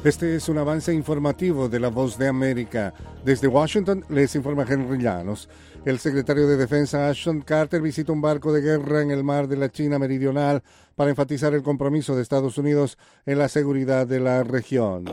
Este es un avance informativo de La Voz de América. Desde Washington les informa Henry Llanos. El secretario de Defensa Ashton Carter visita un barco de guerra en el mar de la China Meridional para enfatizar el compromiso de Estados Unidos en la seguridad de la región.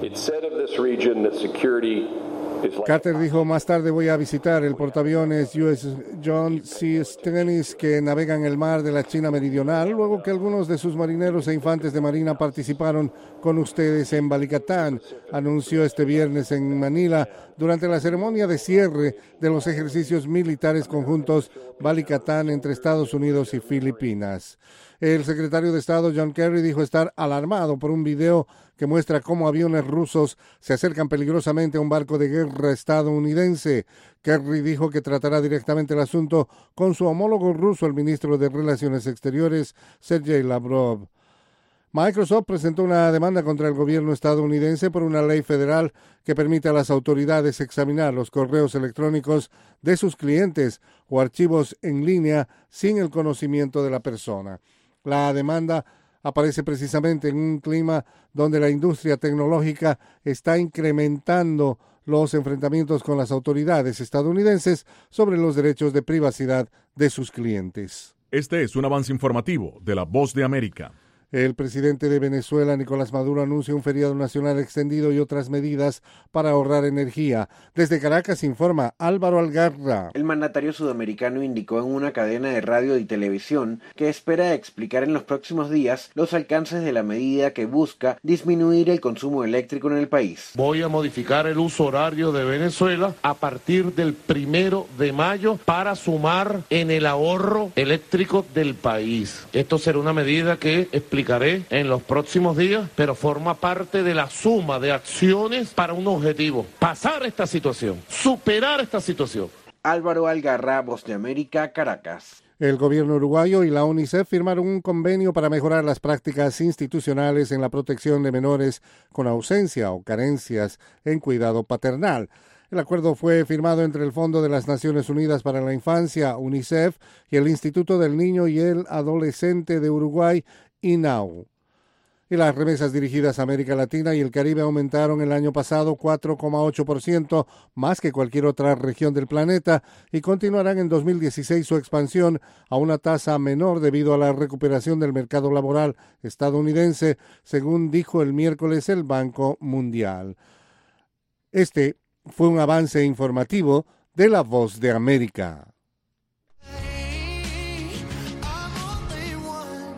Carter dijo: más tarde voy a visitar el portaaviones USS John C. Stennis que navega en el mar de la China Meridional, luego que algunos de sus marineros e infantes de marina participaron con ustedes en Balikatan, anunció este viernes en Manila durante la ceremonia de cierre de los ejercicios militares conjuntos Balikatan entre Estados Unidos y Filipinas. El secretario de Estado John Kerry dijo estar alarmado por un video que muestra cómo aviones rusos se acercan peligrosamente a un barco de guerra estadounidense. Kerry dijo que tratará directamente el asunto con su homólogo ruso, el ministro de Relaciones Exteriores, Sergei Lavrov. Microsoft presentó una demanda contra el gobierno estadounidense por una ley federal que permite a las autoridades examinar los correos electrónicos de sus clientes o archivos en línea sin el conocimiento de la persona. La demanda aparece precisamente en un clima donde la industria tecnológica está incrementando los enfrentamientos con las autoridades estadounidenses sobre los derechos de privacidad de sus clientes. Este es un avance informativo de La Voz de América. El presidente de Venezuela, Nicolás Maduro, anuncia un feriado nacional extendido y otras medidas para ahorrar energía. Desde Caracas informa Álvaro Algarra. El mandatario sudamericano indicó en una cadena de radio y televisión que espera explicar en los próximos días los alcances de la medida que busca disminuir el consumo eléctrico en el país. Voy a modificar el uso horario de Venezuela a partir del 1 de mayo para sumar en el ahorro eléctrico del país. Esto será una medida que explicaré en los próximos días, pero forma parte de la suma de acciones para un objetivo: pasar esta situación, superar esta situación. Álvaro Algarra, Voz de América, Caracas. El gobierno uruguayo y la UNICEF firmaron un convenio para mejorar las prácticas institucionales en la protección de menores con ausencia o carencias en cuidado paternal. El acuerdo fue firmado entre el Fondo de las Naciones Unidas para la Infancia, UNICEF, y el Instituto del Niño y el Adolescente de Uruguay, INAU. Y las remesas dirigidas a América Latina y el Caribe aumentaron el año pasado 4,8%, más que cualquier otra región del planeta, y continuarán en 2016 su expansión a una tasa menor debido a la recuperación del mercado laboral estadounidense, según dijo el miércoles el Banco Mundial. Este fue un avance informativo de La Voz de América.